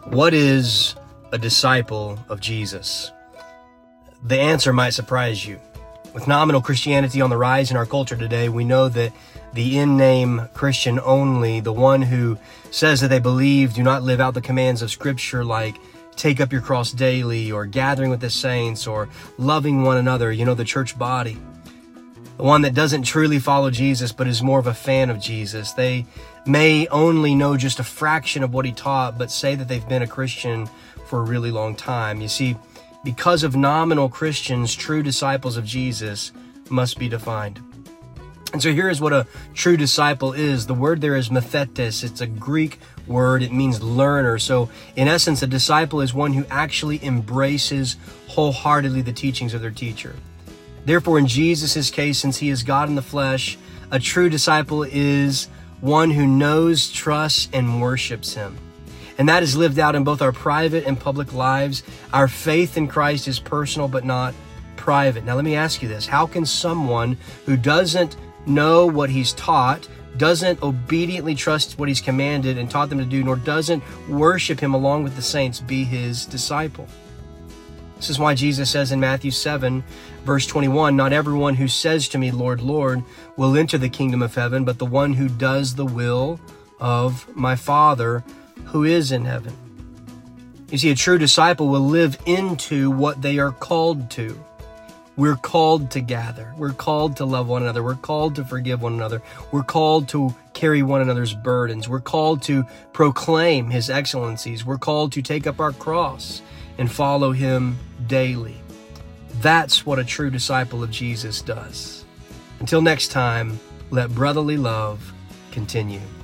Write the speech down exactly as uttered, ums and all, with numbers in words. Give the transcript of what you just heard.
What is a disciple of Jesus? The answer might surprise you. With nominal Christianity on the rise in our culture today, we know that the in-name Christian only, the one who says that they believe, do not live out the commands of Scripture like take up your cross daily or gathering with the saints or loving one another, you know, the church body. The one that doesn't truly follow Jesus but is more of a fan of Jesus. They may only know just a fraction of what he taught but say that they've been a Christian for a really long time. You see, because of nominal Christians, true disciples of Jesus must be defined. And so here is what a true disciple is. The word there is mathetes. It's a Greek word. It means learner. So in essence, a disciple is one who actually embraces wholeheartedly the teachings of their teacher. Therefore, in Jesus' case, since he is God in the flesh, a true disciple is one who knows, trusts, and worships him. And that is lived out in both our private and public lives. Our faith in Christ is personal but not private. Now, let me ask you this. How can someone who doesn't know what he's taught, doesn't obediently trust what he's commanded and taught them to do, nor doesn't worship him along with the saints, be his disciple? This is why Jesus says in Matthew seven, verse twenty-one, not everyone who says to me, Lord, Lord, will enter the kingdom of heaven, but the one who does the will of my Father who is in heaven. You see, a true disciple will live into what they are called to. We're called to gather. We're called to love one another. We're called to forgive one another. We're called to carry one another's burdens. We're called to proclaim his excellencies. We're called to take up our cross and follow him daily. That's what a true disciple of Jesus does. Until next time, let brotherly love continue.